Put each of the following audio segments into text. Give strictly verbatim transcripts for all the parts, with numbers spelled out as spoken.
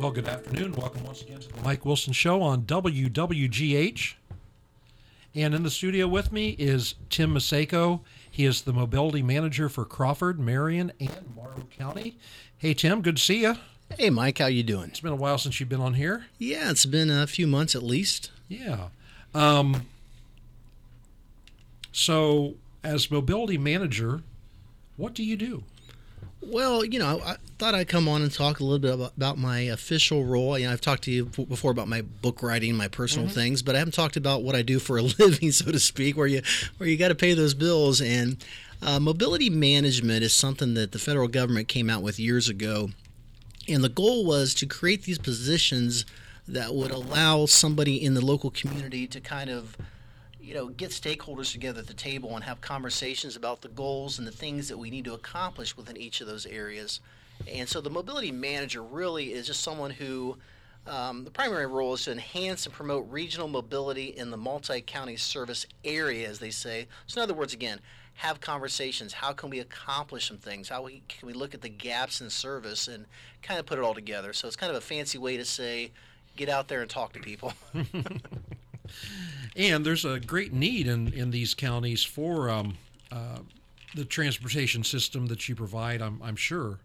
Well, good afternoon. Welcome once again to the Mike Wilson Show on W W G H. And in the studio with me is Tim Masako. He is the mobility manager for Crawford, Marion, and Morrow County. Hey, Tim, good to see you. Hey, Mike, how you doing? It's been a while since you've been on here. Yeah, it's been a few months at least. Yeah. Um, so, as mobility manager, what do you do? Well, you know, I thought I'd come on and talk a little bit about, about my official role. You know, I've talked to you before about my book writing, my personal mm-hmm. things, but I haven't talked about what I do for a living, so to speak, where you where you got to pay those bills. And uh, mobility management is something that the federal government came out with years ago, and the goal was to create these positions that would allow somebody in the local community to kind of, you know, get stakeholders together at the table and have conversations about the goals and the things that we need to accomplish within each of those areas. And so the mobility manager really is just someone who, um, the primary role is to enhance and promote regional mobility in the multi-county service area, as they say. So in other words, again, have conversations. How can we accomplish some things? How we, can we look at the gaps in service and kind of put it all together? So it's kind of a fancy way to say, get out there and talk to people. And there's a great need in, in these counties for um, uh, the transportation system that you provide, I'm, I'm sure.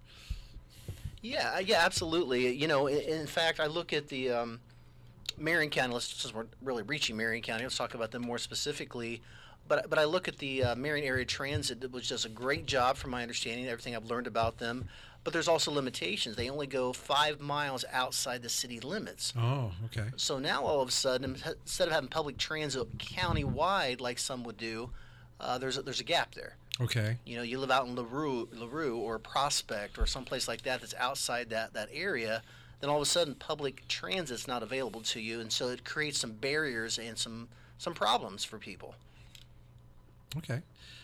Yeah, yeah, absolutely. You know, in, in fact, I look at the um, Marion County, let's, since we're really reaching Marion County, let's talk about them more specifically. But but I look at the uh, Marion Area Transit, which does a great job from my understanding, everything I've learned about them. But there's also limitations. They only go five miles outside the city limits. Oh, okay. So now all of a sudden, instead of having public transit county-wide like some would do, uh, there's, a, there's a gap there. Okay. You know, you live out in LaRue, LaRue or Prospect or someplace like that that's outside that, that area, then all of a sudden public transit's not available to you, and so it creates some barriers and some, some problems for people. Okay.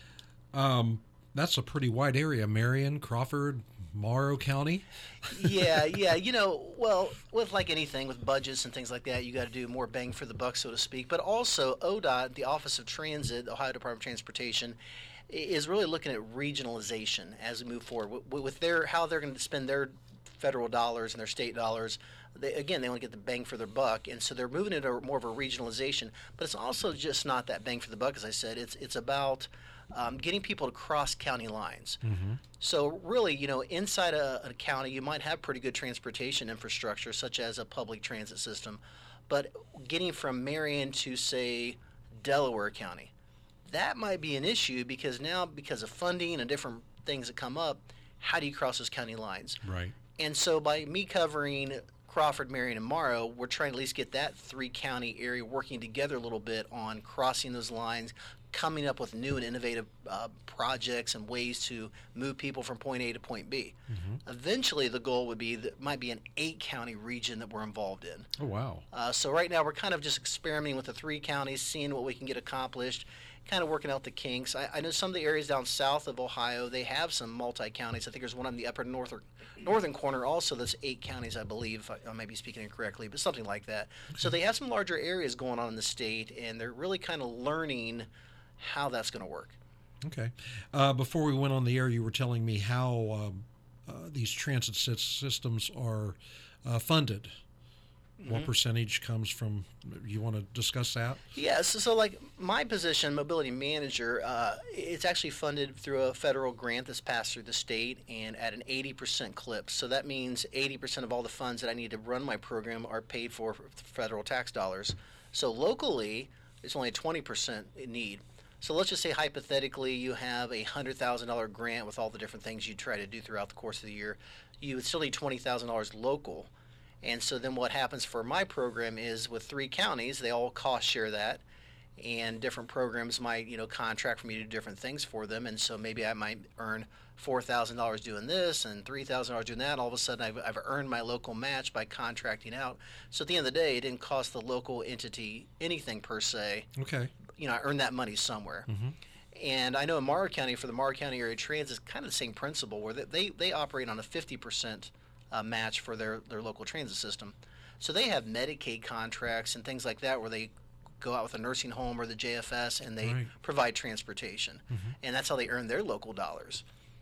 Um, that's a pretty wide area. Marion, Crawford, Morrow County. yeah, yeah. You know, well, with like anything, with budgets and things like that, you got to do more bang for the buck, so to speak. But also, O D O T, the Office of Transit, the Ohio Department of Transportation, is really looking at regionalization as we move forward with their how they're going to spend their federal dollars and their state dollars. They, again, they want to get the bang for their buck, and so they're moving into more of a regionalization. But it's also just not that bang for the buck, as I said. It's it's about um, getting people to cross county lines. Mm-hmm. So really, you know, inside a, a county, you might have pretty good transportation infrastructure, such as a public transit system. But getting from Marion to, say, Delaware County, that might be an issue because now, because of funding and different things that come up, how do you cross those county lines? Right. And so by me covering Crawford, Marion, and Morrow, we're trying to at least get that three-county area working together a little bit on crossing those lines, coming up with new and innovative uh, projects and ways to move people from point A to point B. Mm-hmm. Eventually, the goal would be that might be an eight-county region that we're involved in. Oh, wow. Uh, so right now, we're kind of just experimenting with the three counties, seeing what we can get accomplished, kind of working out the kinks. I, I know some of the areas down south of Ohio, they have some multi-counties. I think there's one on the upper north or northern corner also that's eight counties, I believe. I, I may be speaking incorrectly, but something like that. Okay. So they have some larger areas going on in the state, and they're really kind of learning how that's going to work. Okay. Uh, before we went on the air, you were telling me how um, uh, these transit systems are uh, funded. Mm-hmm. What percentage comes from, you want to discuss that? Yeah, so, so like my position, mobility manager, uh, it's actually funded through a federal grant that's passed through the state and at an eighty percent clip. So that means eighty percent of all the funds that I need to run my program are paid for with federal tax dollars. So locally, it's only a twenty percent need. So let's just say hypothetically you have a one hundred thousand dollars grant with all the different things you try to do throughout the course of the year. You would still need twenty thousand dollars local. And so then what happens for my program is with three counties, they all cost share that. And different programs might, you know, contract for me to do different things for them. And so maybe I might earn four thousand dollars doing this and three thousand dollars doing that. All of a sudden I've, I've earned my local match by contracting out. So at the end of the day, it didn't cost the local entity anything per se. Okay. You know, I earned that money somewhere. Mm-hmm. And I know in Morrow County, for the Morrow County Area Transit, it's kind of the same principle where they, they operate on a fifty percent uh, match for their, their local transit system. So they have Medicaid contracts and things like that where they go out with a nursing home or the J F S and they right. provide transportation. Mm-hmm. And that's how they earn their local dollars.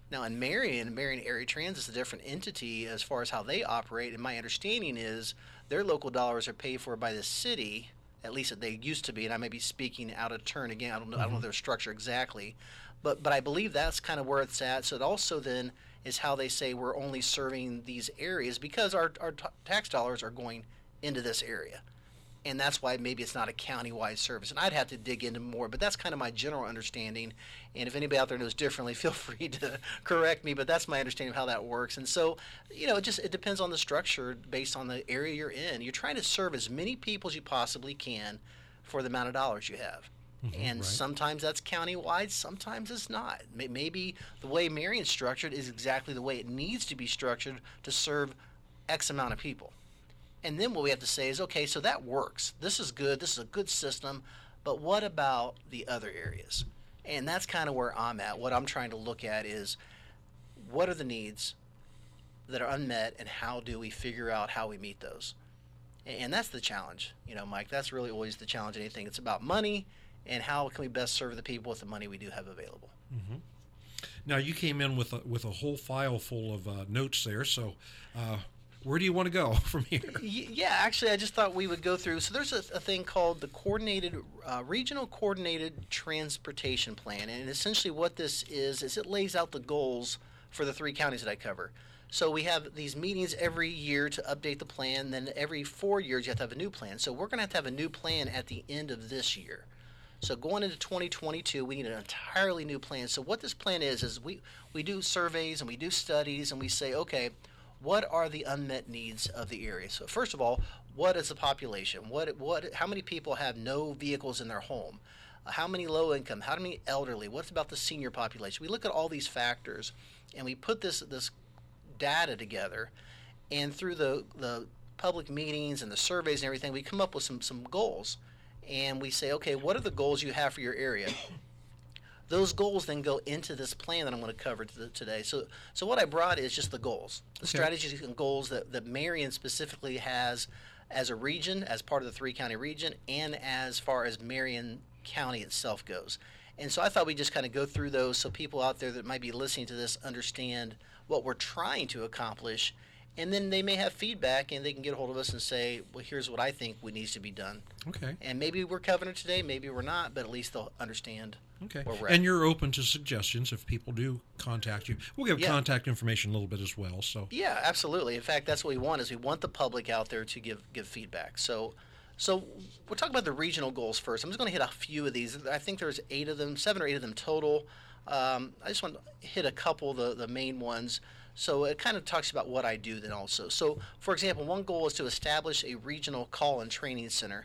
Now in Marion, Marion Area Transit is a different entity as far as how they operate, and my understanding is their local dollars are paid for by the city, at least that they used to be, and I may be speaking out of turn again. I don't know. Mm-hmm. I don't know their structure exactly, but but I believe that's kind of where it's at. So it also then is how they say we're only serving these areas because our our t- tax dollars are going into this area. And that's why maybe it's not a county-wide service. And I'd have to dig into more, but that's kind of my general understanding. And if anybody out there knows differently, feel free to correct me, but that's my understanding of how that works. And so, you know, it just it depends on the structure based on the area you're in. You're trying to serve as many people as you possibly can for the amount of dollars you have. Mm-hmm, and right. Sometimes that's county-wide, sometimes it's not. Maybe the way Marion's structured is exactly the way it needs to be structured to serve X amount of people. And then what we have to say is, okay, so that works. This is good. This is a good system. But what about the other areas? And that's kind of where I'm at. What I'm trying to look at is what are the needs that are unmet and how do we figure out how we meet those? And that's the challenge, you know, Mike. That's really always the challenge in anything. It's about money and how can we best serve the people with the money we do have available. Mm-hmm. Now, you came in with a, with a whole file full of uh, notes there, so uh, where do you want to go from here? Yeah, actually, I just thought we would go through. So there's a, a thing called the Coordinated uh, Regional Coordinated Transportation Plan, and essentially what this is is it lays out the goals for the three counties that I cover. So we have these meetings every year to update the plan. Then every four years you have to have a new plan. So we're going to have to have a new plan at the end of this year. So going into twenty twenty-two, we need an entirely new plan. So what this plan is is we we do surveys and we do studies and we say, okay, what are the unmet needs of the area? So first of all, what is the population? What what how many people have no vehicles in their home? Uh, how many low income? How many elderly? What's about the senior population? We look at all these factors and we put this this data together, and through the the public meetings and the surveys and everything, we come up with some some goals. And we say, okay, what are the goals you have for your area? Those goals then go into this plan that I'm going to cover today. So so what I brought is just the goals, the okay. strategies and goals that, that Marion specifically has as a region, as part of the three-county region, and as far as Marion County itself goes. And so I thought we'd just kind of go through those so people out there that might be listening to this understand what we're trying to accomplish. And then they may have feedback, and they can get a hold of us and say, well, here's what I think what needs to be done. Okay. And maybe we're covering it today, maybe we're not, but at least they'll understand okay. where we're and at. You're open to suggestions if people do contact you. We'll give yeah. contact information a little bit as well. So Yeah, absolutely. In fact, that's what we want is we want the public out there to give, give feedback. So so we'll talk about the regional goals first. I'm just going to hit a few of these. I think there's eight of them, seven or eight of them total. Um, I just want to hit a couple of the, the main ones. So it kind of talks about what I do then also. So, for example, one goal is to establish a regional call and training center.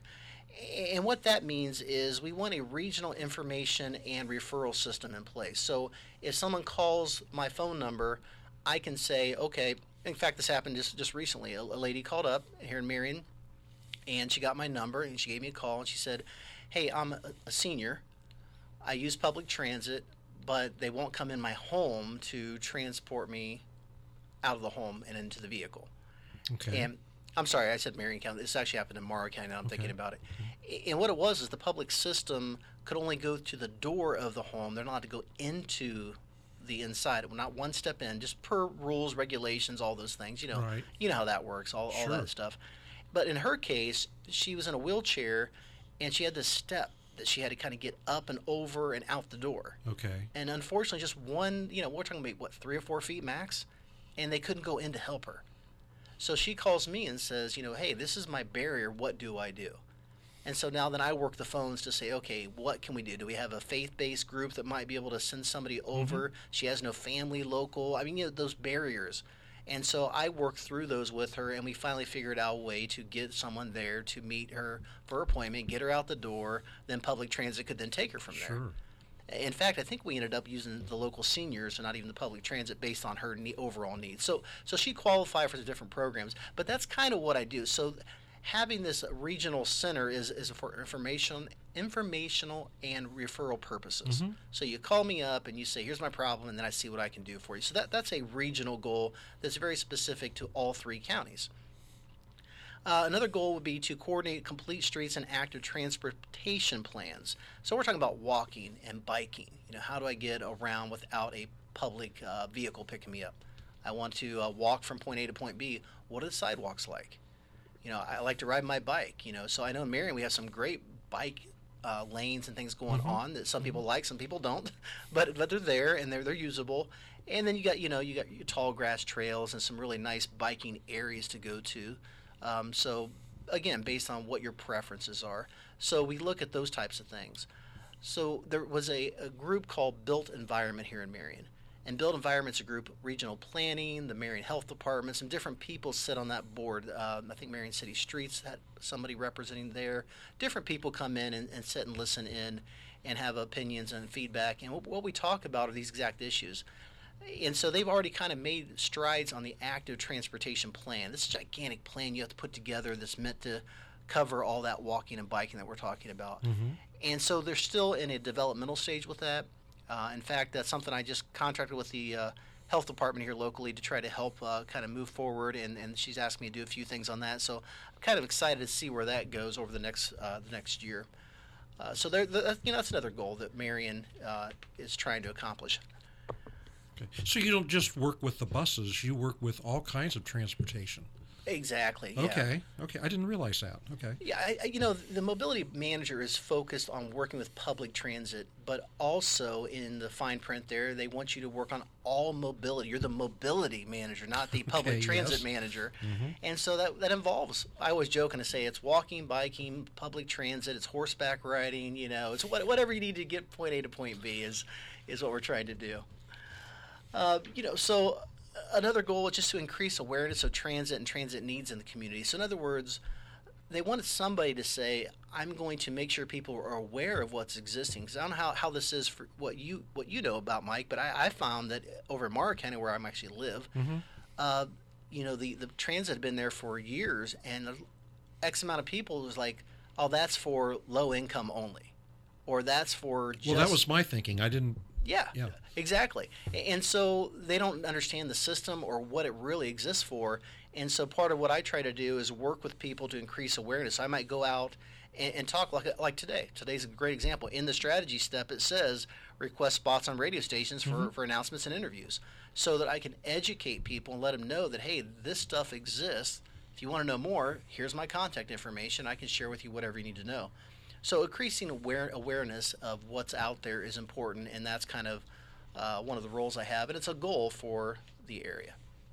And what that means is we want a regional information and referral system in place. So if someone calls my phone number, I can say, okay, in fact, this happened just, just recently. A, a lady called up here in Marion, and she got my number, and she gave me a call, and she said, hey, I'm a, a senior. I use public transit, but they won't come in my home to transport me out of the home and into the vehicle. Okay. And I'm sorry, I said Marion County. This actually happened in Morrow County. Now I'm okay. thinking about it. And what it was is the public system could only go to the door of the home. They're not allowed to go into the inside. Not one step in, just per rules, regulations, all those things. You know, right. you know how that works, all, sure. all that stuff. But in her case, she was in a wheelchair, and she had this step that she had to kind of get up and over and out the door. Okay. And unfortunately, just one, you know, we're talking about, what, three or four feet max? And they couldn't go in to help her. So she calls me and says, you know, hey, this is my barrier. What do I do? And so now then I work the phones to say, okay, what can we do? Do we have a faith-based group that might be able to send somebody over? Mm-hmm. She has no family local. I mean, you know, those barriers. And so I worked through those with her, and we finally figured out a way to get someone there to meet her for her appointment, get her out the door, then public transit could then take her from there. Sure. In fact, I think we ended up using the local seniors and not even the public transit based on her ne- overall needs. So so she qualified for the different programs, but that's kind of what I do. So having this regional center is, is for information, informational and referral purposes. Mm-hmm. So you call me up and you say, here's my problem, and then I see what I can do for you. So that, that's a regional goal that's very specific to all three counties. Uh, another goal would be to coordinate complete streets and active transportation plans. So we're talking about walking and biking. You know, how do I get around without a public uh, vehicle picking me up. I want to uh, walk from point A to point B. What are the sidewalks like? You know, I like to ride my bike, you know. So I know in Marion we have some great bike uh, lanes and things going mm-hmm. on that some mm-hmm. people like, some people don't. But but they're there and they're they're usable. And then you got, you know, you got your tall grass trails and some really nice biking areas to go to. Um, so again, based on what your preferences are. So we look at those types of things. So there was a, a group called Built Environment here in Marion. And Built Environment's a group, regional planning, the Marion Health Department, some different people sit on that board. Um, I think Marion City Streets had somebody representing there. Different people come in and, and sit and listen in and have opinions and feedback. And what, what we talk about are these exact issues. And so they've already kind of made strides on the active transportation plan. This gigantic plan you have to put together that's meant to cover all that walking and biking that we're talking about. Mm-hmm. And so they're still in a developmental stage with that. Uh, in fact, that's something I just contracted with the uh, health department here locally to try to help uh, kind of move forward, and, and she's asked me to do a few things on that. So I'm kind of excited to see where that goes over the next uh, the next year. Uh, so there, the, you know, that's another goal that Marion uh, is trying to accomplish. Okay. So you don't just work with the buses; you work with all kinds of transportation. Exactly. Yeah. Okay. Okay. I didn't realize that. Okay. Yeah. I, I, you know, the mobility manager is focused on working with public transit, but also in the fine print there, they want you to work on all mobility. You're the mobility manager, not the public okay, transit yes. manager. Mm-hmm. And so that that involves. I always joke and say it's walking, biking, public transit, it's horseback riding. You know, it's what, whatever you need to get point A to point B is is what we're trying to do. Uh, you know, so. Another goal is just to increase awareness of transit and transit needs in the community. So in other words, they wanted somebody to say, I'm going to make sure people are aware of what's existing. Because I don't know how, how this is for what you what you know about, Mike, but I, I found that over in Morrow County, where I actually live, mm-hmm. uh, you know, the, the transit had been there for years, and X amount of people was like, oh, that's for low income only. Or that's for just... Well, that was my thinking. I didn't... Yeah, yeah, exactly. And so they don't understand the system or what it really exists for. And so part of what I try to do is work with people to increase awareness. I might go out and, and talk like like today. Today's a great example. In the strategy step, it says request spots on radio stations for, mm-hmm. for announcements and interviews, so that I can educate people and let them know that, hey, this stuff exists. If you want to know more, here's my contact information. I can share with you whatever you need to know. So increasing aware, awareness of what's out there is important, and that's kind of uh, one of the roles I have, and it's a goal for the area.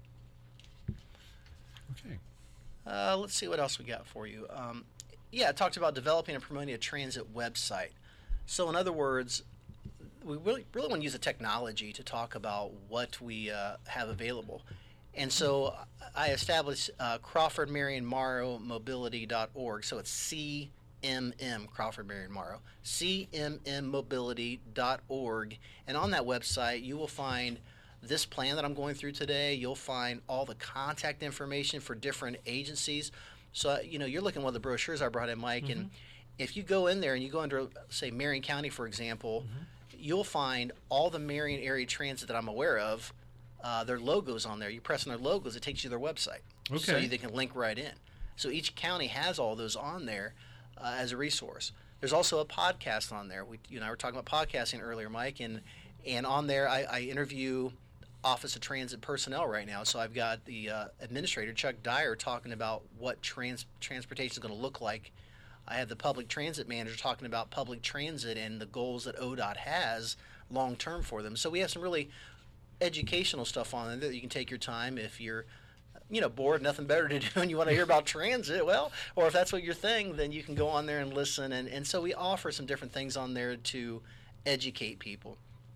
Okay. Uh, let's see what else we got for you. Um, yeah, I talked about developing and promoting a transit website. So in other words, we really, really want to use the technology to talk about what we uh, have available. And so I established uh, Crawford Marion Morrow Mobility dot org. So it's C M M, Crawford Marion Morrow, C M M mobility dot org. And on that website, you will find this plan that I'm going through today. You'll find all the contact information for different agencies. So, you know, you're looking at one of the brochures I brought in, Mike, mm-hmm. and if you go in there and you go under, say, Marion County, for example, mm-hmm. you'll find all the Marion area transit that I'm aware of, uh, their logos on there. You press on their logos, it takes you to their website. Okay. So they can link right in. So each county has all those on there. Uh, as a resource. There's also a podcast on there. We, you and I were talking about podcasting earlier, Mike, and and on there I, I interview Office of Transit personnel right now. So I've got the uh, administrator, Chuck Dyer, talking about what trans transportation is going to look like. I have the public transit manager talking about public transit and the goals that O D O T has long term for them. So we have some really educational stuff on there that you can take your time if you're you know, bored, nothing better to do, and you want to hear about transit, well, or if that's what your thing, then you can go on there and listen. And, and so we offer some different things on there to educate people.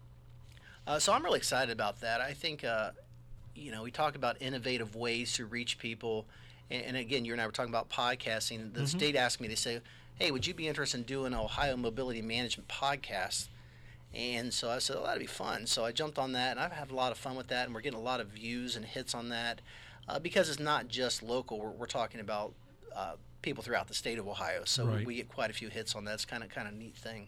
Uh, so I'm really excited about that. I think, uh, you know, we talk about innovative ways to reach people. And, and again, you and I were talking about podcasting. The mm-hmm. state asked me, they say, hey, would you be interested in doing an Ohio Mobility Management podcast? And so I said, oh, that'd be fun. So I jumped on that, and I've had a lot of fun with that, and we're getting a lot of views and hits on that. Uh, because it's not just local, we're, we're talking about uh, people throughout the state of Ohio, so right. we get quite a few hits on that. It's kind of kind of neat thing.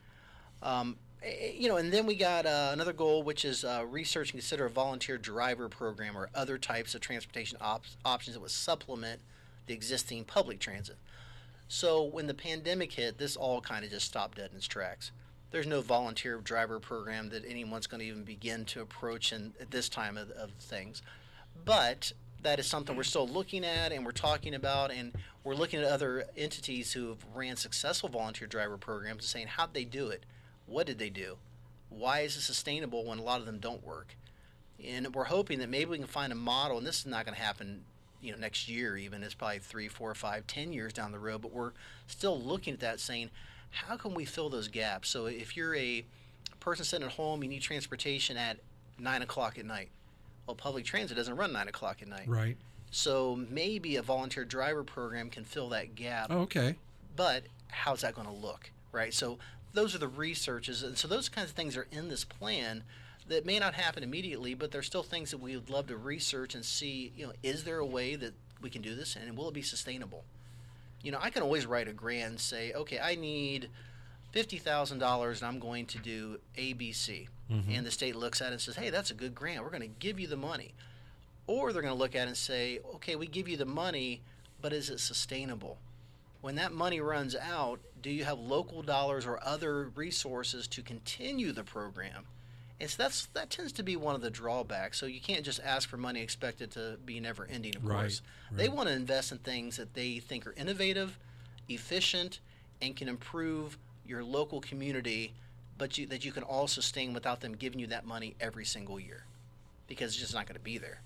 Um, you know, and then we got uh, another goal, which is uh, research and consider a volunteer driver program or other types of transportation op- options that would supplement the existing public transit. So when the pandemic hit, this all kind of just stopped dead in its tracks. there's no volunteer driver program that anyone's going to even begin to approach in, at this time of, of things. But that is something we're still looking at and we're talking about, and we're looking at other entities who have ran successful volunteer driver programs and saying, how'd they do it? What did they do? Why is it sustainable when a lot of them don't work? And we're hoping that maybe we can find a model, and this is not going to happen you know, next year even. It's probably three, four, five, ten years down the road, but we're still looking at that saying, how can we fill those gaps? So if you're a person sitting at home, you need transportation at nine o'clock at night. Well, public transit doesn't run nine o'clock at night. Right. So maybe a volunteer driver program can fill that gap. Oh, okay. But how's that going to look, right? So those are the researches, and so those kinds of things are in this plan that may not happen immediately, but they're still things that we would love to research and see, you know, is there a way that we can do this, and will it be sustainable? You know, I can always write a grant and say, okay, I need fifty thousand dollars and I'm going to do A B C. Mm-hmm. And the state looks at it and says, hey, that's a good grant. We're going to give you the money. Or they're going to look at it and say, okay, we give you the money, but is it sustainable? When that money runs out, do you have local dollars or other resources to continue the program? And so that's, that tends to be one of the drawbacks. So you can't just ask for money, expect it to be never ending, of right, course. Right. They want to invest in things that they think are innovative, efficient, and can improve your local community, but you, that you can all sustain without them giving you that money every single year, because it's just not going to be there.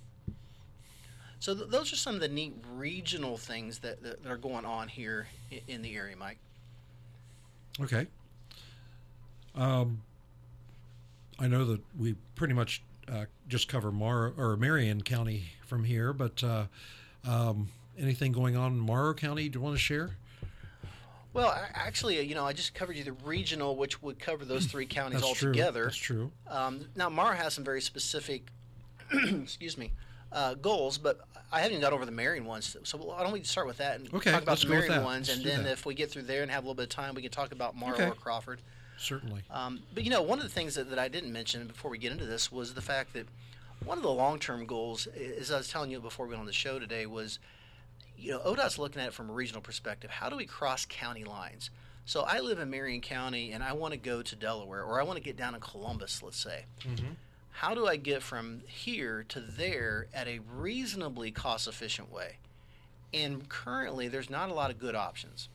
So th- those are some of the neat regional things that, that, that are going on here in, in the area, Mike. Okay. Um, I know that we pretty much uh, just cover Morrow or Marion County from here, but uh, um, anything going on in Morrow County do you want to share? Well, I, actually, you know, I just covered you the regional, which would cover those three counties That's all true. together. That's true. Um, now, Morrow has some very specific, excuse me, uh, goals, but I haven't even got over the Marion ones. So why don't we start with that and okay, talk about let's the go with Marion that. ones, Let's and do then that. if we get through there and have a little bit of time, we can talk about Morrow Okay. or Crawford. Certainly. Um, but, you know, one of the things that, that I didn't mention before we get into this was the fact that one of the long-term goals, as I was telling you before we went on the show today, was, you know, O D O T's looking at it from a regional perspective. How do we cross county lines? So I live in Marion County, and I want to go to Delaware, or I want to get down in Columbus, let's say. Mm-hmm. How do I get from here to there at a reasonably cost-efficient way? And currently, there's not a lot of good options.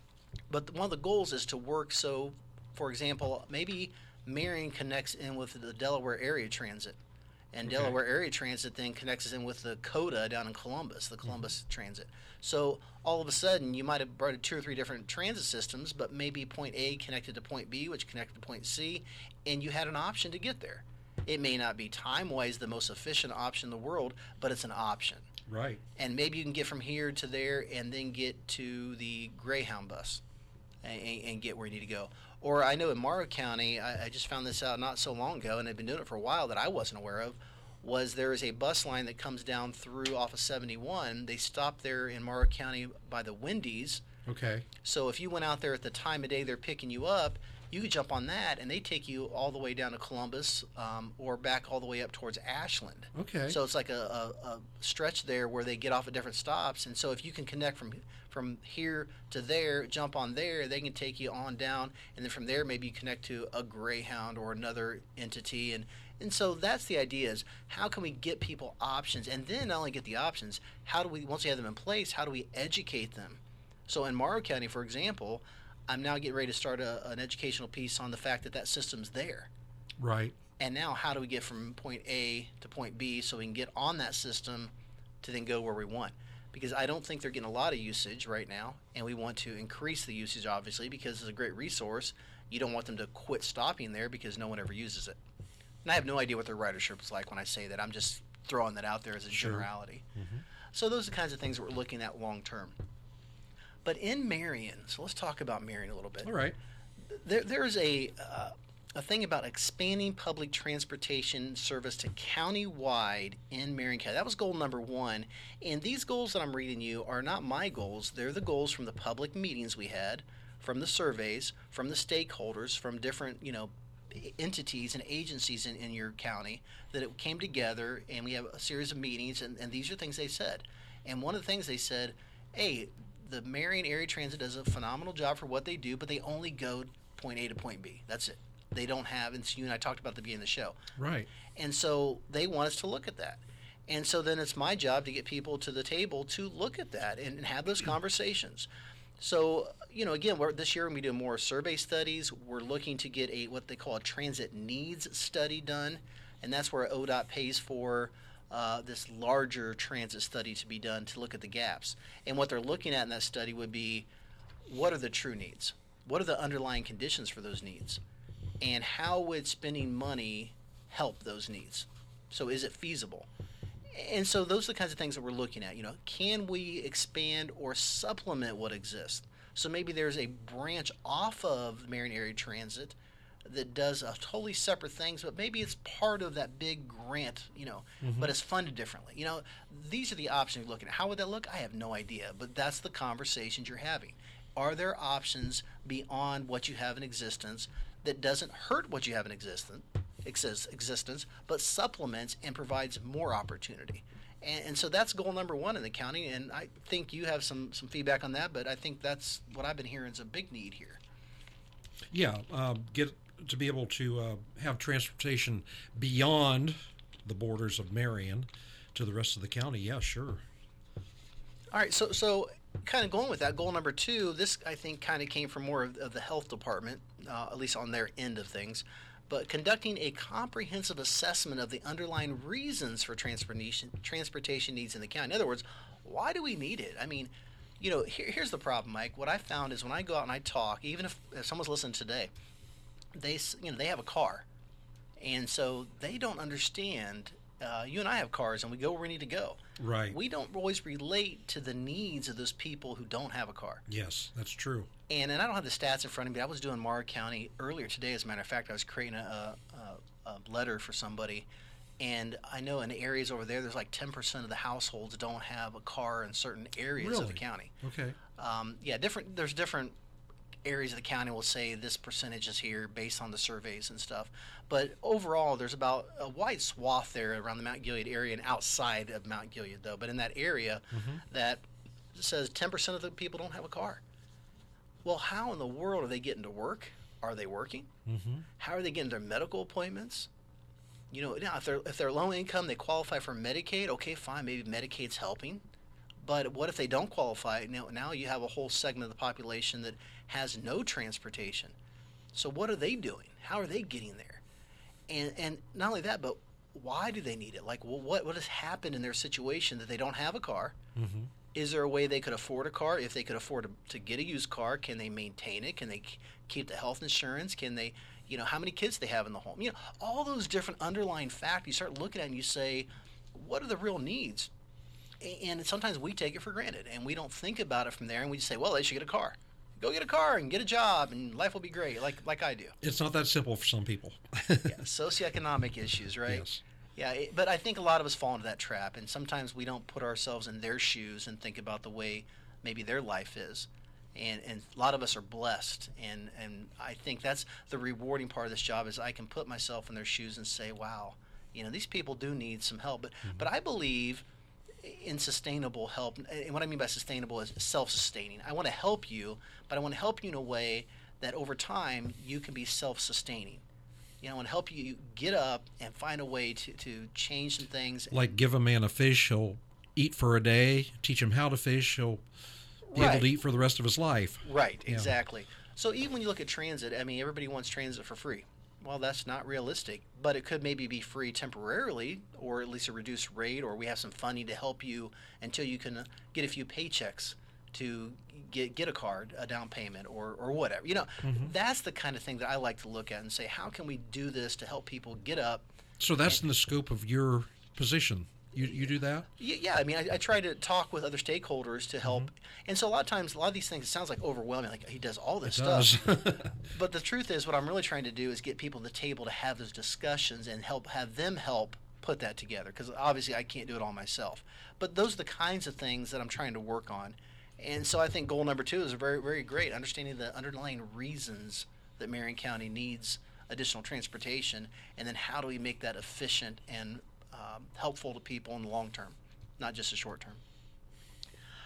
But one of the goals is to work so, for example, maybe Marion connects in with the Delaware Area Transit. And Okay. Delaware Area Transit then connects us in with the CODA down in Columbus, the Columbus mm-hmm. Transit. So all of a sudden, you might have brought two or three different transit systems, but maybe point A connected to point B, which connected to point C, and you had an option to get there. It may not be time-wise the most efficient option in the world, but it's an option. Right. And maybe you can get from here to there and then get to the Greyhound bus and, and get where you need to go. Or I know in Morrow County, I, I just found this out not so long ago, and I've been doing it for a while that I wasn't aware of, was there is a bus line that comes down through off of seventy-one. They stop there in Morrow County by the Wendy's. Okay. So if you went out there at the time of day they're picking you up, you could jump on that, and they take you all the way down to Columbus um, or back all the way up towards Ashland. Okay. So it's like a, a, a stretch there where they get off at different stops. And so if you can connect from from here to there, jump on there, they can take you on down. And then from there, maybe you connect to a Greyhound or another entity. And, and so that's the idea is how can we get people options? And then not only get the options, how do we, once we have them in place, how do we educate them? So in Morrow County, for example, I'm now getting ready to start a, an educational piece on the fact that that system's there. Right. And now how do we get from point A to point B so we can get on that system to then go where we want? Because I don't think they're getting a lot of usage right now, and we want to increase the usage, obviously, because it's a great resource. You don't want them to quit stopping there because no one ever uses it. And I have no idea what their ridership is like when I say that. I'm just throwing that out there as a Sure. generality. Mm-hmm. So those are the kinds of things that we're looking at long term. But in Marion, so let's talk about Marion a little bit. All right. There, there's a uh, a thing about expanding public transportation service to county-wide in Marion County. That was goal number one. And these goals that I'm reading you are not my goals. They're the goals from the public meetings we had, from the surveys, from the stakeholders, from different, you know, entities and agencies in, in your county that it came together, and we have a series of meetings, and, and these are things they said. And one of the things they said, hey, the Marion Area Transit does a phenomenal job for what they do, but they only go point A to point B. That's it. They don't have, and so you and I talked about at the beginning of the show. Right. And so they want us to look at that. And so then it's my job to get people to the table to look at that and, and have those conversations. So, you know, again, we're, this year when we do more survey studies, we're looking to get a what they call a transit needs study done. And that's where O D O T pays for uh, this larger transit study to be done to look at the gaps. And what they're looking at in that study would be, what are the true needs? What are the underlying conditions for those needs? And how would spending money help those needs? So is it feasible? And so those are the kinds of things that we're looking at. You know, can we expand or supplement what exists? So maybe there's a branch off of Marion Area Transit that does a totally separate things, but maybe it's part of that big grant, you know, mm-hmm. but it's funded differently. You know, these are the options you're looking at. How would that look? I have no idea, but that's the conversations you're having. Are there options beyond what you have in existence that doesn't hurt what you have in existence, existence, but supplements and provides more opportunity? And, and so that's goal number one in the county, and I think you have some, some feedback on that, but I think that's what I've been hearing is a big need here. Yeah, um, get to be able to uh, have transportation beyond the borders of Marion to the rest of the county. Yeah, sure. All right, so so kind of going with that, goal number two, this I think kind of came from more of, of the health department, uh, at least on their end of things, but conducting a comprehensive assessment of the underlying reasons for transportation transportation needs in the county. In other words, why do we need it? I mean, you know, here, here's the problem, Mike. What I found is when I go out and I talk, even if, if someone's listening today, they you know they have a car, and so they don't understand. Uh, you and I have cars, and we go where we need to go. Right. We don't always relate to the needs of those people who don't have a car. Yes, that's true. And and I don't have the stats in front of me. I was doing Mara County earlier today, as a matter of fact. I was creating a, a, a letter for somebody, and I know in the areas over there, there's like ten percent of the households don't have a car in certain areas really? of the county. Okay. Um, yeah, different. There's different areas of the county will say this percentage is here based on the surveys and stuff. But overall, there's about a wide swath there around the Mount Gilead area and outside of Mount Gilead, though. But in that area, mm-hmm. that says ten percent of the people don't have a car. Well, how in the world are they getting to work? Are they working? Mm-hmm. How are they getting their medical appointments? You know, now if they're if they're low income, they qualify for Medicaid. Okay, fine, maybe Medicaid's helping. But what if they don't qualify? Now, now you have a whole segment of the population that has no transportation. So what are they doing? How are they getting there? And and not only that, but why do they need it? Like, well, what what has happened in their situation that they don't have a car? Mm-hmm. Is there a way they could afford a car? If they could afford to, to get a used car, can they maintain it? Can they k- keep the health insurance? Can they, you know, how many kids they have in the home? You know, all those different underlying factors. You start looking at it and you say, what are the real needs? And sometimes we take it for granted, and we don't think about it from there, and we just say, well, they should get a car. Go get a car and get a job, and life will be great, like like I do. It's not that simple for some people. Yeah, socioeconomic issues, right? Yes. Yeah, it, but I think a lot of us fall into that trap, and sometimes we don't put ourselves in their shoes and think about the way maybe their life is. And and a lot of us are blessed, and, and I think that's the rewarding part of this job is I can put myself in their shoes and say, wow, you know, these people do need some help. But mm-hmm. but I believe in sustainable help, and what I mean by sustainable is self-sustaining. I want to help you, but I want to help you in a way that over time you can be self-sustaining. You know, I want to help you get up and find a way to, to change some things. Like give a man a fish, he'll eat for a day. Teach him how to fish, he'll be right. able to eat for the rest of his life. Right, yeah. Exactly. So even when you look at transit, I mean, everybody wants transit for free. Well, that's not realistic, but it could maybe be free temporarily, or at least a reduced rate, or we have some funding to help you until you can get a few paychecks to get get a card, a down payment, or, or whatever. You know, mm-hmm. that's the kind of thing that I like to look at and say, how can we do this to help people get up? So that's and, in the scope of your position. You you do that? Yeah, I mean, I, I try to talk with other stakeholders to help. Mm-hmm. And so a lot of times, a lot of these things, it sounds like overwhelming, like he does all this it stuff. Does. But the truth is, what I'm really trying to do is get people to the table to have those discussions and help have them help put that together. Because obviously I can't do it all myself. But those are the kinds of things that I'm trying to work on. And so I think goal number two is very, very great, understanding the underlying reasons that Marion County needs additional transportation, and then how do we make that efficient and um, helpful to people in the long term, not just the short term.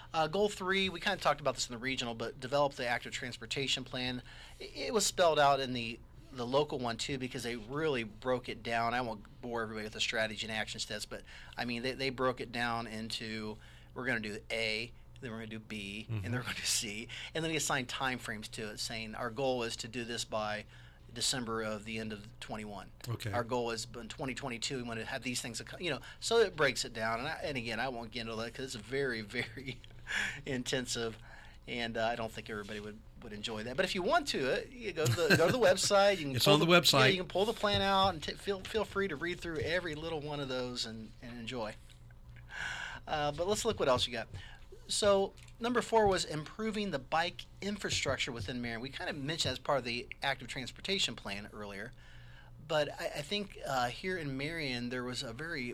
Uh, goal three, we kind of talked about this in the regional, but develop the active transportation plan. It, it was spelled out in the the local one too because they really broke it down. I won't bore everybody with the strategy and action steps, but I mean they, they broke it down into we're going to do A, then we're going to do B, mm-hmm. and then we're going to do C, and then we assign time frames to it, saying our goal is to do this by December of the end of twenty-one. Okay. Our goal is in twenty twenty-two we want to have these things, you know, so it breaks it down. And, I, and again, I won't get into that because it's very, very intensive, and uh, I don't think everybody would, would enjoy that. But if you want to, uh, you go to the go to the website. You can it's pull on the, the website. Yeah, you can pull the plan out and t- feel feel free to read through every little one of those and, and enjoy. Uh, but let's look what else you got. So number four was improving the bike infrastructure within Marion. We kind of mentioned as part of the active transportation plan earlier, but I, I think uh, here in Marion there was a very,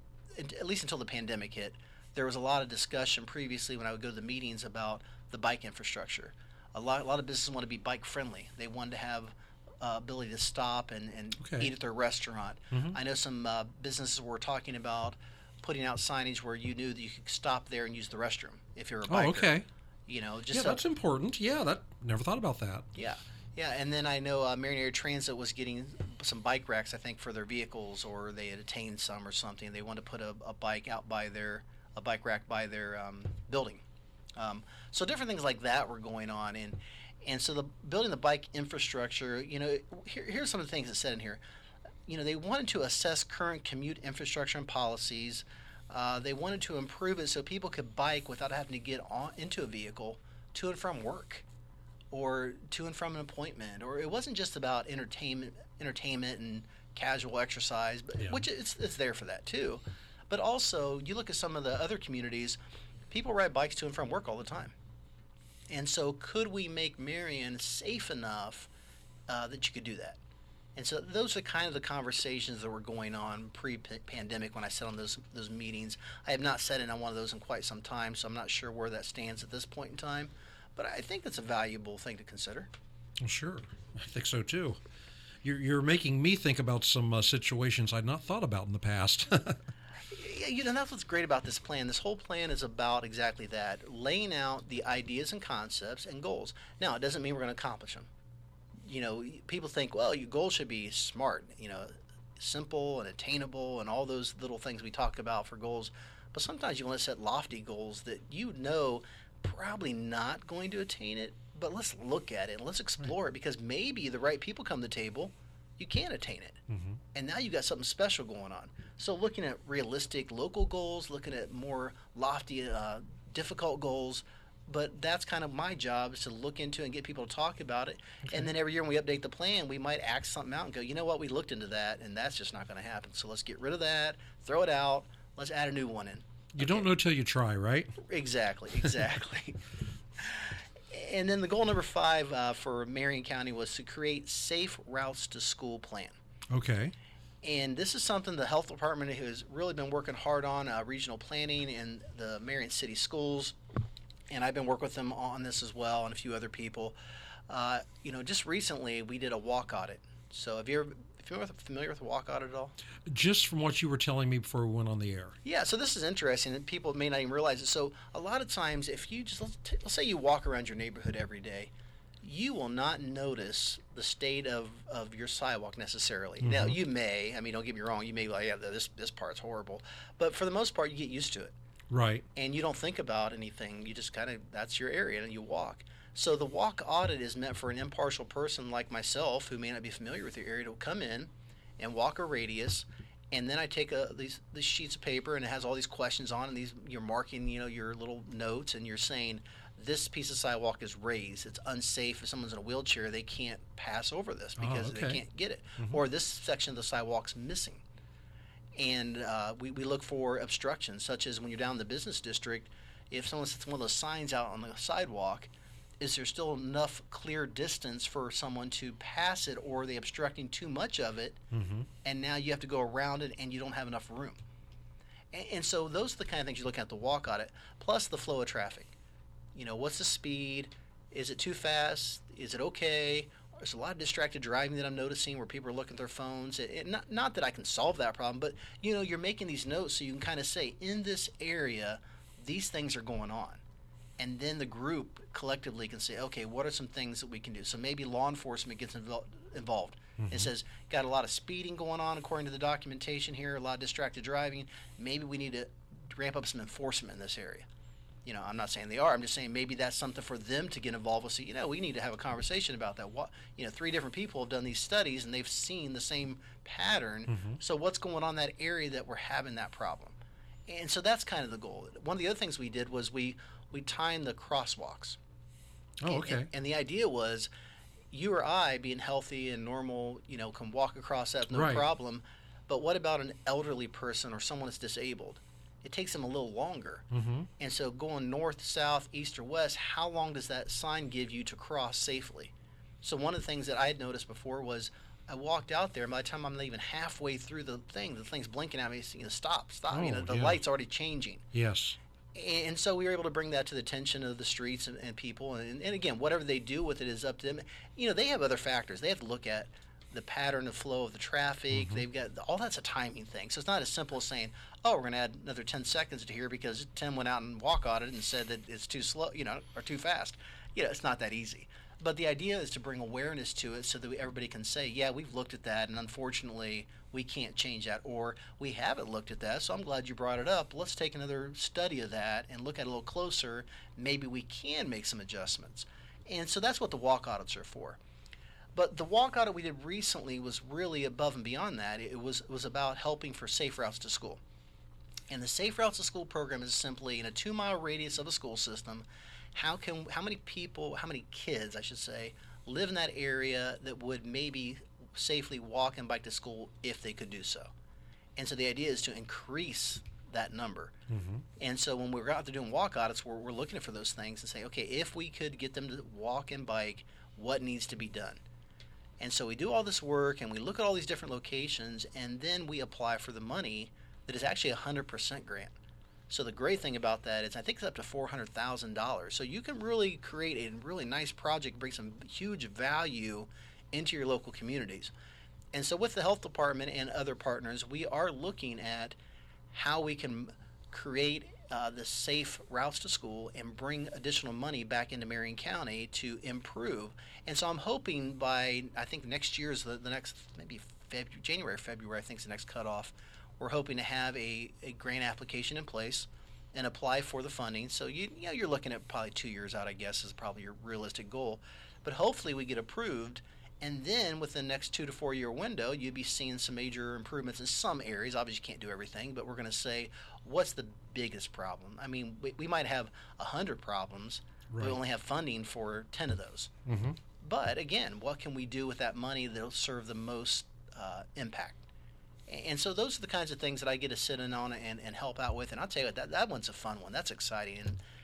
at least until the pandemic hit, there was a lot of discussion previously when I would go to the meetings about the bike infrastructure. A lot, a lot of businesses want to be bike friendly. They wanted to have uh, ability to stop and, and okay. eat at their restaurant. Mm-hmm. I know some uh, businesses were talking about putting out signage where you knew that you could stop there and use the restroom if you're a biker. Oh, okay. You know, just yeah, so, that's important. Yeah, that never thought about that. Yeah, yeah, and then I know uh, Marion Area Transit was getting some bike racks, I think, for their vehicles, or they had attained some or something. They wanted to put a, a bike out by their a bike rack by their um, building. Um, so different things like that were going on, and and so the building the bike infrastructure. You know, here, here's some of the things that said in here. You know, they wanted to assess current commute infrastructure and policies. Uh, they wanted to improve it so people could bike without having to get on into a vehicle to and from work or to and from an appointment. Or it wasn't just about entertainment, entertainment and casual exercise, but, yeah. which it's, it's there for that too. But also, you look at some of the other communities, people ride bikes to and from work all the time. And so could we make Marion safe enough uh, that you could do that? And so those are kind of the conversations that were going on pre-pandemic when I sat on those those meetings. I have not sat in on one of those in quite some time, so I'm not sure where that stands at this point in time. But I think that's a valuable thing to consider. Well, sure. I think so, too. You're, you're making me think about some uh, situations I'd not thought about in the past. Yeah, you know, that's what's great about this plan. This whole plan is about exactly that, laying out the ideas and concepts and goals. Now, it doesn't mean we're going to accomplish them. You know, people think, well, your goal should be smart, you know, simple and attainable and all those little things we talk about for goals. But sometimes you want to set lofty goals that you know probably not going to attain it, but let's look at it and let's explore right. it because maybe the right people come to the table, you can attain it. Mm-hmm. And now you've got something special going on. So looking at realistic local goals, looking at more lofty, uh, difficult goals, but that's kind of my job is to look into and get people to talk about it. Okay. And then every year when we update the plan, we might act something out and go, you know what, we looked into that, and that's just not going to happen. So let's get rid of that, throw it out, let's add a new one in. You okay. don't know till you try, right? Exactly, exactly. And then the goal number five uh, for Marion County was to create safe routes to school plan. Okay. And this is something the health department has really been working hard on, uh, regional planning and the Marion City Schools. And I've been working with them on this as well and a few other people. Uh, you know, just recently we did a walk audit. So have you ever familiar with, familiar with a walk audit at all? Just from what you were telling me before we went on the air. Yeah, so this is interesting and people may not even realize it. So a lot of times if you just, let's, t- let's say you walk around your neighborhood every day, you will not notice the state of, of your sidewalk necessarily. Mm-hmm. Now, you may, I mean, don't get me wrong, you may be like, yeah, this, this part's horrible. But for the most part, you get used to it. Right. And you don't think about anything. You just kind of, that's your area, and you walk. So the walk audit is meant for an impartial person like myself who may not be familiar with your area to come in and walk a radius. And then I take a, these, these sheets of paper, and it has all these questions on, and these you're marking, you know, your little notes, and you're saying, this piece of sidewalk is raised. It's unsafe. If someone's in a wheelchair, they can't pass over this because oh, okay. they can't get it. Mm-hmm. Or this section of the sidewalk's missing. And uh, we, we look for obstructions, such as when you're down in the business district, if someone sets one of those signs out on the sidewalk, is there still enough clear distance for someone to pass it, or are they obstructing too much of it, mm-hmm. and now you have to go around it and you don't have enough room? And, and so those are the kind of things you look at the walk audit, plus the flow of traffic. You know, what's the speed? Is it too fast? Is it okay? There's a lot of distracted driving that I'm noticing where people are looking at their phones. It, it, not, not that I can solve that problem, but, you know, you're making these notes so you can kind of say, in this area, these things are going on. and then the group collectively can say, okay, what are some things that we can do? So maybe law enforcement gets invol- involved. Mm-hmm. It says, got a lot of speeding going on according to the documentation here, a lot of distracted driving. Maybe we need to ramp up some enforcement in this area. You know, I'm not saying they are. I'm just saying maybe that's something for them to get involved with. So, you know, we need to have a conversation about that. What, you know, three different people have done these studies and they've seen the same pattern. Mm-hmm. So what's going on in that area that we're having that problem? And so that's kind of the goal. One of the other things we did was we we timed the crosswalks. Oh, okay. And, and, and the idea was, you or I, being healthy and normal, you know, can walk across that no right. problem. But what about an elderly person or someone that's disabled? It takes them a little longer. Mm-hmm. And so going north, south, east, or west, how long does that sign give you to cross safely? So one of the things that I had noticed before was I walked out there, and by the time I'm not even halfway through the thing, the thing's blinking at me, you know, stop, stop. Oh, you know, the yeah. light's already changing. Yes. And so we were able to bring that to the attention of the streets and, and people. And, and again, whatever they do with it is up to them. You know, they have other factors. They have to look at the pattern of flow of the traffic. Mm-hmm. They've got all that's a timing thing. So it's not as simple as saying, oh, we're going to add another ten seconds to here because Tim went out and walked on it and said that it's too slow, you know, or too fast. You know, it's not that easy. But the idea is to bring awareness to it so that we, everybody can say, yeah, we've looked at that, and unfortunately, we can't change that. Or we haven't looked at that, so I'm glad you brought it up. Let's take another study of that and look at it a little closer. Maybe we can make some adjustments. And so that's what the walk audits are for. But the walk audit we did recently was really above and beyond that. It was, it was about helping for safe routes to school. And the Safe Routes to School program is simply in a two-mile radius of a school system. How can how many people, how many kids, I should say, live in that area that would maybe safely walk and bike to school if they could do so? And so the idea is to increase that number. Mm-hmm. And so when we're out there doing walk audits, we're, we're looking for those things and say, okay, if we could get them to walk and bike, what needs to be done? And so we do all this work and we look at all these different locations, and then we apply for the money that is actually a one hundred percent grant. So the great thing about that is I think it's up to four hundred thousand dollars. So you can really create a really nice project, bring some huge value into your local communities. And so with the health department and other partners, we are looking at how we can create uh, the safe routes to school and bring additional money back into Marion County to improve. And so I'm hoping by, I think next year is the, the next, maybe February, January, February, I think is the next cutoff. We're hoping to have a, a grant application in place and apply for the funding. So you, you know, you're looking at probably two years out, I guess, is probably your realistic goal. But hopefully we get approved, and then within the next two to four year window, you'd be seeing some major improvements in some areas. Obviously, you can't do everything, but we're going to say, what's the biggest problem? I mean, we, we might have one hundred problems, right, but we only have funding for ten of those. Mm-hmm. But again, what can we do with that money that'll serve the most uh, impact? And so those are the kinds of things that I get to sit in on and, and help out with. And I'll tell you what, that, that one's a fun one. That's exciting.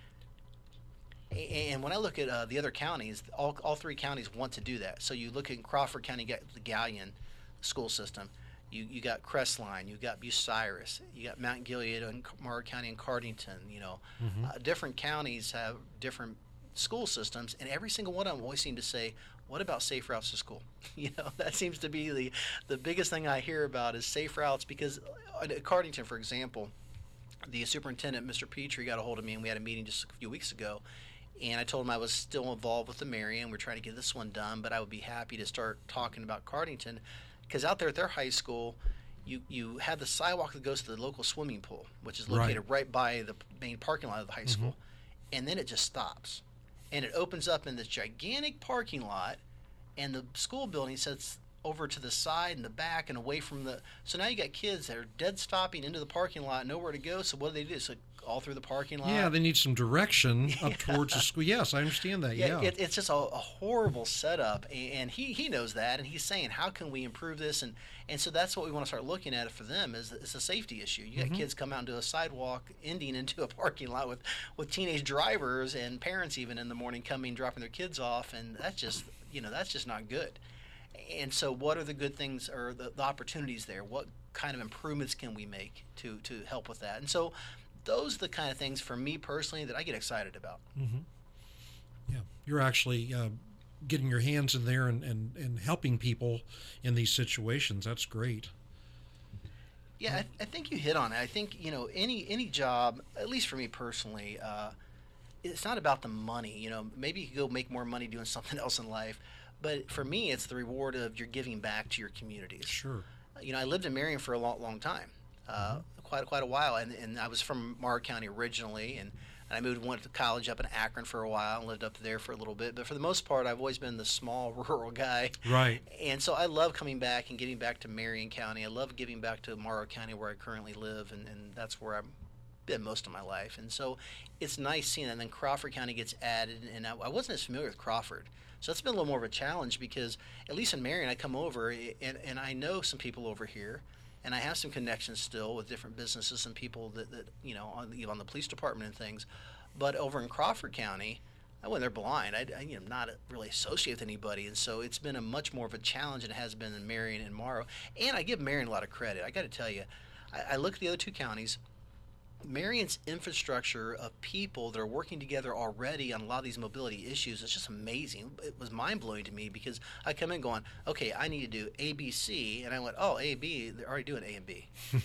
And, and when I look at uh, the other counties, all, all three counties want to do that. So you look in Crawford County, you got the Gallion school system. You you got Crestline, you got Bucyrus, you got Mount Gilead and Morrow County and Cardington. You know, mm-hmm. uh, different counties have different school systems, and every single one of them always seem to say, what about safe routes to school? You know, that seems to be the, the biggest thing I hear about is safe routes, because at Cardington, for example, the superintendent, Mister Petrie, got a hold of me, and we had a meeting just a few weeks ago, and I told him I was still involved with the Marion. We're trying to get this one done, but I would be happy to start talking about Cardington, because out there at their high school, you, you have the sidewalk that goes to the local swimming pool, which is located right, right by the main parking lot of the high mm-hmm. school, and then it just stops. And it opens up in this gigantic parking lot, and the school building sits over to the side and the back and away from the. So now you got kids that are dead stopping into the parking lot, nowhere to go. So what do they do? So all through the parking lot. Yeah, they need some direction yeah. up towards the school. Yes, I understand that. Yeah, yeah. It, it's just a, a horrible setup, and he, he knows that, and he's saying, how can we improve this? And, and so that's what we want to start looking at for them is it's a safety issue. You got mm-hmm. kids come out into a sidewalk, ending into a parking lot with, with teenage drivers and parents even in the morning coming, dropping their kids off, and that's just you know that's just not good. And so what are the good things or the, the opportunities there? What kind of improvements can we make to, to help with that? And so those are the kind of things for me personally that I get excited about. Mm-hmm. Yeah, you're actually uh, getting your hands in there and, and, and helping people in these situations. That's great. Yeah, I, I think you hit on it. I think, you know, any any job, at least for me personally, uh, it's not about the money. You know, maybe you could go make more money doing something else in life, but for me, it's the reward of you're giving back to your communities. Sure. You know, I lived in Marion for a long, long time, uh, mm-hmm. quite quite a while, and, and I was from Morrow County originally, and, and I moved went to college up in Akron for a while and lived up there for a little bit. But for the most part, I've always been the small rural guy. Right. And so I love coming back and getting back to Marion County. I love giving back to Morrow County where I currently live, and, and that's where I've been most of my life. And so it's nice seeing that. And then Crawford County gets added, and I, I wasn't as familiar with Crawford. So that's been a little more of a challenge because at least in Marion, I come over and, and I know some people over here, and I have some connections still with different businesses and people that, that you know, on, on the police department and things. But over in Crawford County, I went there blind. I, I, you know, not really associate with anybody, and so it's been a much more of a challenge than it has been in Marion and Morrow. And I give Marion a lot of credit. I got to tell you, I, I look at the other two counties. Marion's infrastructure of people that are working together already on a lot of these mobility issues is just amazing. It was mind-blowing to me because I come in going, okay, I need to do A, B, C, and I went, oh, A, B, they're already doing A and B.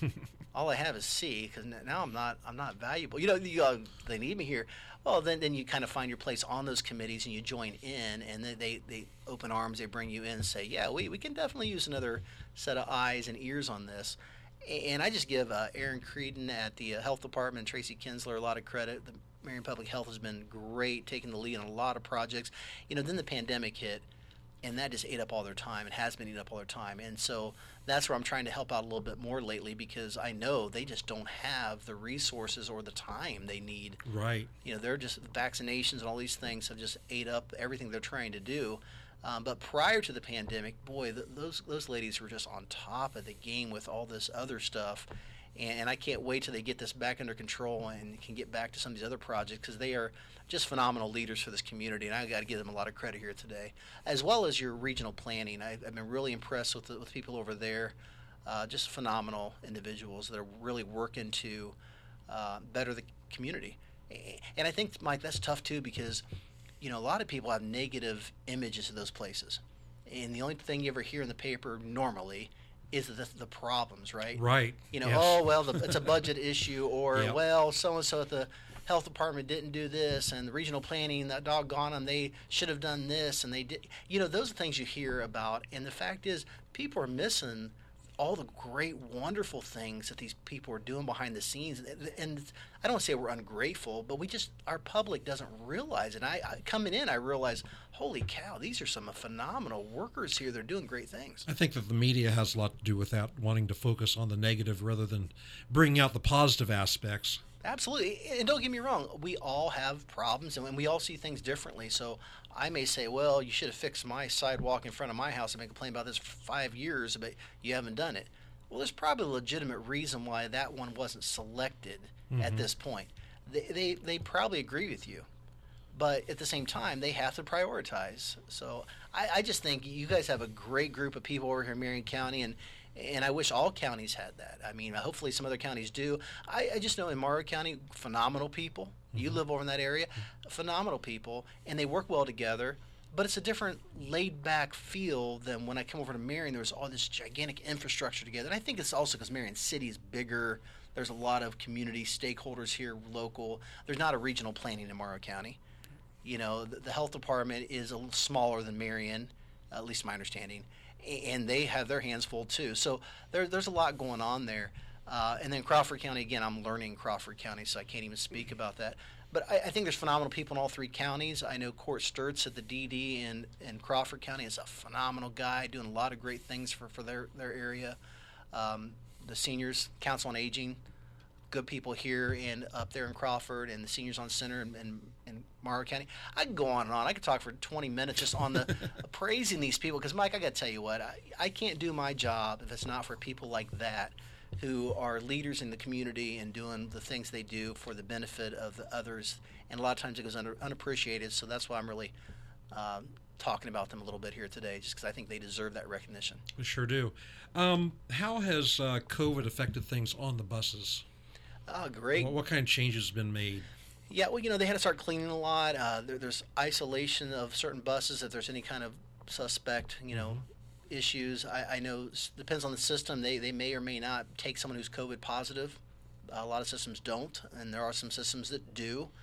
All I have is C because now I'm not I'm not valuable. You know, you, uh, they need me here. Well, then then you kind of find your place on those committees and you join in, and then they, they open arms, they bring you in and say, yeah, we, we can definitely use another set of eyes and ears on this. And I just give uh, Aaron Creedon at the uh, Health Department and Tracy Kinsler a lot of credit. The Marion Public Health has been great, taking the lead on a lot of projects. You know, then the pandemic hit, and that just ate up all their time. It has been eating up all their time. And so that's where I'm trying to help out a little bit more lately because I know they just don't have the resources or the time they need. Right. You know, they're just vaccinations and all these things have just ate up everything they're trying to do. Um, but prior to the pandemic, boy, th- those those ladies were just on top of the game with all this other stuff. And, and I can't wait till they get this back under control and can get back to some of these other projects because they are just phenomenal leaders for this community. And I got to give them a lot of credit here today, as well as your regional planning. I, I've been really impressed with the, with people over there, uh, just phenomenal individuals that are really working to uh, better the community. And I think, Mike, that's tough too because you know, a lot of people have negative images of those places. And the only thing you ever hear in the paper normally is the, the problems, right? Right. You know, yes. oh, well, the, it's a budget issue, or, yep. well, so-and-so at the health department didn't do this, and the regional planning, that doggone them, they should have done this, and they did. You know, those are things you hear about. And the fact is, people are missing all the great, wonderful things that these people are doing behind the scenes. And I don't say we're ungrateful, but we just, our public doesn't realize it. And I, I coming in, I realized, holy cow, these are some phenomenal workers here. They're doing great things. I think that the media has a lot to do with that, wanting to focus on the negative rather than bringing out the positive aspects. Absolutely. And don't get me wrong, we all have problems and we all see things differently. So I may say, well, you should have fixed my sidewalk in front of my house. I've been complaining about this for five years, but you haven't done it. Well, there's probably a legitimate reason why that one wasn't selected mm-hmm. at this point. They, they, they probably agree with you. But at the same time, they have to prioritize. So I, I just think you guys have a great group of people over here in Marion County, and And I wish all counties had that. I mean, hopefully some other counties do. I, I just know in Morrow County, phenomenal people. Mm-hmm. You live over in that area, phenomenal people, and they work well together. But it's a different laid-back feel than when I come over to Marion. There was all this gigantic infrastructure together. And I think it's also because Marion City is bigger. There's a lot of community stakeholders here, local. There's not a regional planning in Morrow County. You know, the, the health department is a little smaller than Marion, at least my understanding. And they have their hands full too. So there, there's a lot going on there. Uh, and then Crawford County, again, I'm learning Crawford County, so I can't even speak about that. But I, I think there's phenomenal people in all three counties. I know Court Sturtz at the D D in, in Crawford County is a phenomenal guy, doing a lot of great things for, for their, their area. Um, the Seniors Council on Aging, good people here and up there in Crawford, and the Seniors on Center in, in, in Morrow County. I can go on and on. I could talk for twenty minutes just on the praising these people, because Mike, I got to tell you what, I, I can't do my job if it's not for people like that who are leaders in the community and doing the things they do for the benefit of the others. And a lot of times it goes under, unappreciated, so that's why I'm really um, talking about them a little bit here today, just because I think they deserve that recognition. We sure do. Um, how has uh, COVID affected things on the buses? Oh, great. What, what kind of changes have been made? Yeah, well, you know, they had to start cleaning a lot. Uh, there, there's isolation of certain buses if there's any kind of suspect, you know, mm-hmm. issues. I, I know it depends on the system. They, they may or may not take someone who's COVID positive. Uh, a lot of systems don't, and there are some systems that do.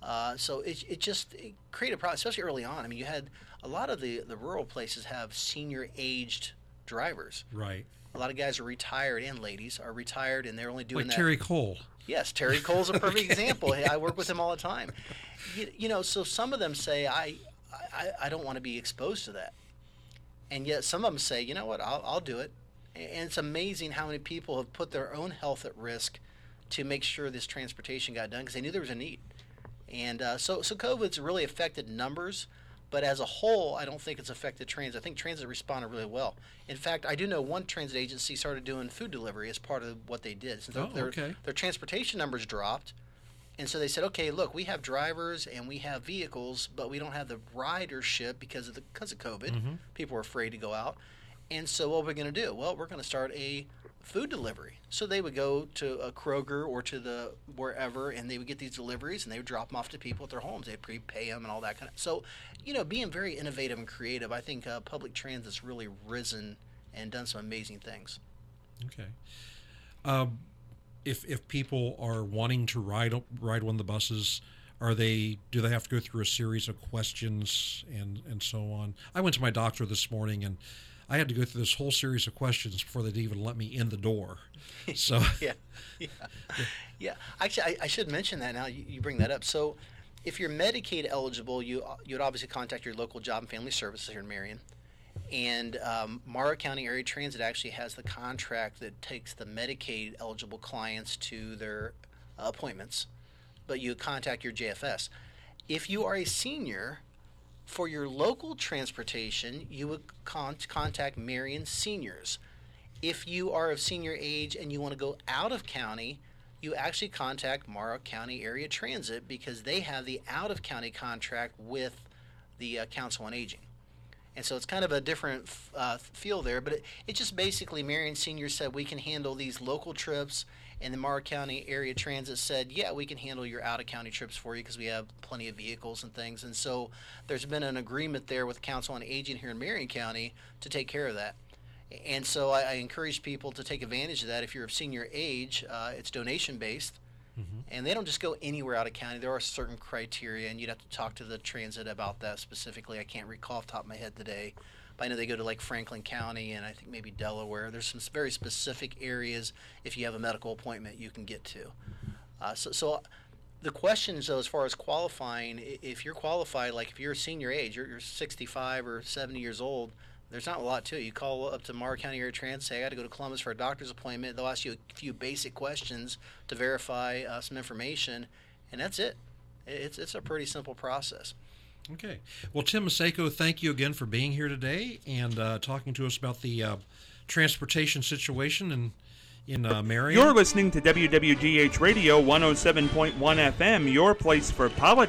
Uh, so it, it just it created a problem, especially early on. I mean, you had a lot of the, the rural places have senior aged drivers. Right. A lot of guys are retired, and ladies are retired, and they're only doing like that. Terry Cole. Yes, Terry Cole's a perfect example. Hey, I work with him all the time. You, you know, so some of them say, I, I, I don't want to be exposed to that. And yet some of them say, you know what, I'll, I'll do it. And it's amazing how many people have put their own health at risk to make sure this transportation got done because they knew there was a need. And uh, so, so COVID's really affected numbers, but as a whole, I don't think it's affected transit. I think transit responded really well. In fact, I do know one transit agency started doing food delivery as part of what they did. So oh, their, okay. their transportation numbers dropped, and so they said, okay, look, we have drivers and we have vehicles, but we don't have the ridership because of the because of COVID. Mm-hmm. People were afraid to go out. And so what we're going to do? Well, we're going to start a food delivery. So they would go to a Kroger or to the wherever, and they would get these deliveries, and they would drop them off to people at their homes. They'd prepay them and all that kind of. So, you know, being very innovative and creative, I think uh, public transit's really risen and done some amazing things. Okay. Um, if if people are wanting to ride ride one of the buses, are they do they have to go through a series of questions and and so on? I went to my doctor this morning and I had to go through this whole series of questions before they'd even let me in the door. So yeah, yeah, yeah. Actually, I, I should mention that now. You, you bring that up. So, if you're Medicaid eligible, you you would obviously contact your local Job and Family Services here in Marion. And um, Morrow County Area Transit actually has the contract that takes the Medicaid eligible clients to their uh, appointments, but you contact your J F S. If you are a senior, for your local transportation, you would con- contact Marion Seniors. If you are of senior age and you want to go out of county, you actually contact Morrow County Area Transit because they have the out-of-county contract with the uh, Council on Aging. And so it's kind of a different uh, feel there, but it, it just basically, Marion Seniors said we can handle these local trips, and the Morrow County Area Transit said, yeah, we can handle your out-of-county trips for you because we have plenty of vehicles and things. And so there's been an agreement there with Council on Aging here in Marion County to take care of that. And so I, I encourage people to take advantage of that. If you're of senior age, uh, it's donation-based. Mm-hmm. And they don't just go anywhere out of county. There are certain criteria, and you'd have to talk to the transit about that specifically. I can't recall off the top of my head today. But I know they go to like Franklin County and I think maybe Delaware. There's some very specific areas if you have a medical appointment you can get to. Uh, so, so the questions, though, as far as qualifying, if you're qualified, like if you're a senior age, you're, you're sixty-five or seventy years old, there's not a lot to it. You call up to Morrow County Area Transit, say, I got to go to Columbus for a doctor's appointment. They'll ask you a few basic questions to verify uh, some information, and that's it. It's it's a pretty simple process. Okay. Well, Tim Maseko, thank you again for being here today and uh, talking to us about the uh, transportation situation in, in uh, Marion. You're listening to W W G H Radio one oh seven point one F M, your place for politics.